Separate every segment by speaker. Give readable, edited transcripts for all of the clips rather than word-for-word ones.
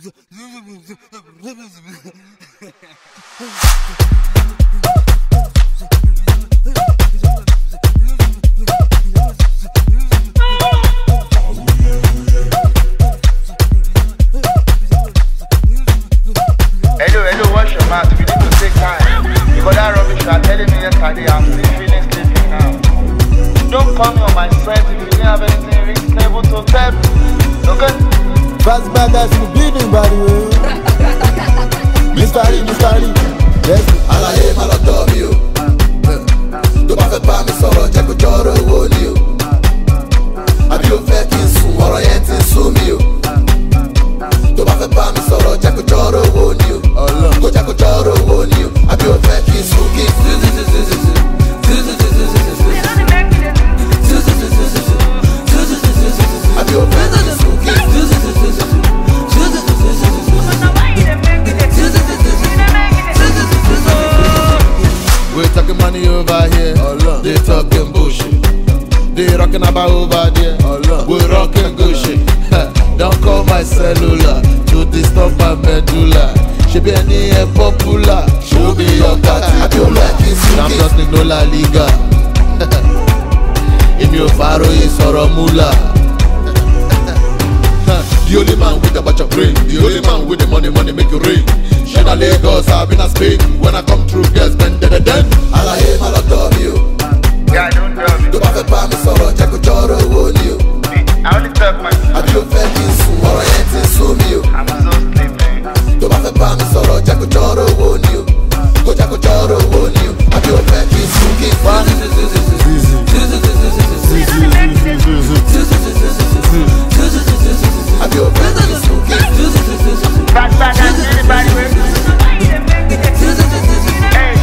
Speaker 1: Hello, wash your mouth. We need to take time. Because that rubbish you are telling me yesterday, I'm still feeling sleepy now. Don't call me on my strength if you didn't have anything reasonable to tell me. Okay?
Speaker 2: Fast bag as you bleeding by the way. Mr. Lee, yes.
Speaker 3: Alaye ma lọ tọ́ mi o. Tó bá fẹ́ bá mi sọ̀rọ̀ jẹ́ kó jọ̀rọ̀ owó ni o. Àbí o fẹ́ kí n sùn ọ̀rọ̀ yẹn ti ń sún mi o. Tó bá fẹ́ bá mi sọ̀rọ̀ jẹ́ kó jọ̀rọ̀ owó ni o. Kó jẹ́ kó jọ̀rọ̀ owó ni o. Àbí o fẹ́ kí n sùn kí n àbí o fẹ́ kí n sùn kí n
Speaker 4: We're talking money over here, they talking bullshit. They rocking about over there, we're rocking good shit. Don't call my cellular to disturb my medulla. She be any popular, she'll be your cat. I'm just no La Liga. In your faro is Soromula. The only man with a bunch of brain, the only man with the money make you rain. Shit a Lagos, I've been a Spain. When I come through, girls bend the den.
Speaker 3: Alaye ma lọ tọ́ mi o.
Speaker 1: Yeah, don't tell me.
Speaker 3: Tó bá fẹ́ bá mi sọ̀rọ̀ jẹ́ kó jọ̀rọ̀ owó ni o.
Speaker 1: I only talk my
Speaker 3: Àbí o fẹ́ kí n sùn ọ̀rọ̀ yẹn ti ń sún mi o.
Speaker 1: I'm so sleepy.
Speaker 3: Tó bá fẹ́ bá mi sọ̀rọ̀ jẹ́ kó jọ̀rọ̀ owó ni o. Kó jẹ́ kó jọ̀rọ̀ owó ni o. Àbí o fẹ́ kí n sùn kí n àbí o fẹ́ kí n sùn kí n
Speaker 1: Fast bag as anybody with. Hey.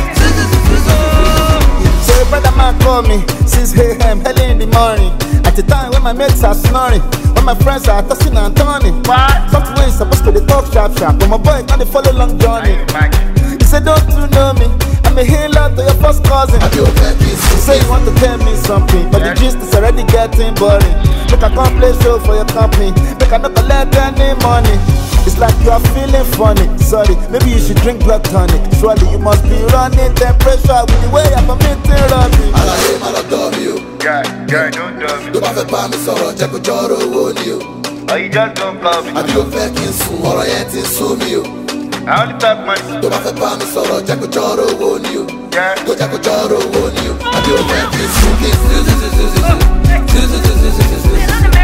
Speaker 2: So a brother man call me 6 a.m. early in the morning. At the time when my mates are snoring, when my friends are tossing and turning.
Speaker 1: What?
Speaker 2: Something when you supposed to dey talk sharp, but my boy can't dey follow long journey. He said, don't you know me? I'm a healer to your first cousin.
Speaker 3: àbí o fẹ́ kí n
Speaker 2: You
Speaker 3: sùn
Speaker 2: say you want to tell me something, but the gist is already getting boring. Make I come play show for your company. Make I not collect any money. It's like you are feeling funny. Sorry, maybe you should drink blood tonic. Surely you must be running temperature with the way I'm meeting Robbie.
Speaker 3: Alaye ma lọ tọ́ mi o.
Speaker 1: Guy, don't tell me.
Speaker 3: Tó bá fẹ́ bá mi sọ̀rọ̀ jẹ́ kó jọ̀rọ̀ owó ni o.
Speaker 1: Or you just don't call me.
Speaker 3: Àbí o fẹ́ kí n sùn ọ̀rọ̀ yẹn ti ń sún mi o.
Speaker 1: I only talk money.
Speaker 3: Tó bá fẹ́ bá mi sọ̀rọ̀ jẹ́ kó jọ̀rọ̀ owó ni o.
Speaker 1: Yeah.
Speaker 3: Kó jẹ́ kó jọ̀rọ̀ owó ni o. Àbí o fẹ́ kí n sùn kí n